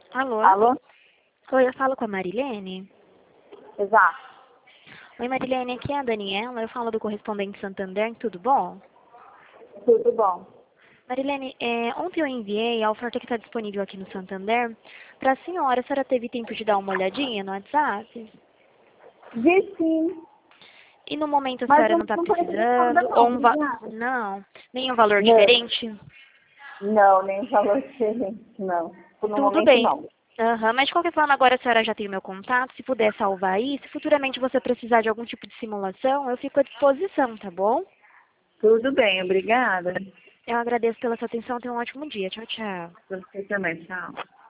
Alô? Alô? Oi, eu falo com a Marilene. Exato. Oi, Marilene, aqui é a Daniela, eu falo do Correspondente Santander, tudo bom? Tudo bom. Marilene, ontem eu enviei a oferta que está disponível aqui no Santander para a senhora teve tempo de dar uma olhadinha no WhatsApp? Vi sim, E no momento a mas senhora eu não está não tô interessada precisando, não, ou obrigada. Não, nenhum valor Não, diferente? não, nem valor diferente, não. Por no Tudo momento bem. não. Aham, mas de qualquer forma, agora a senhora já tem o meu contato, se puder salvar aí, se futuramente você precisar de algum tipo de simulação, eu fico à disposição, tá bom? Tudo bem, obrigada. Eu agradeço pela sua atenção. Tenha um ótimo dia. Tchau, tchau. Você também, tchau.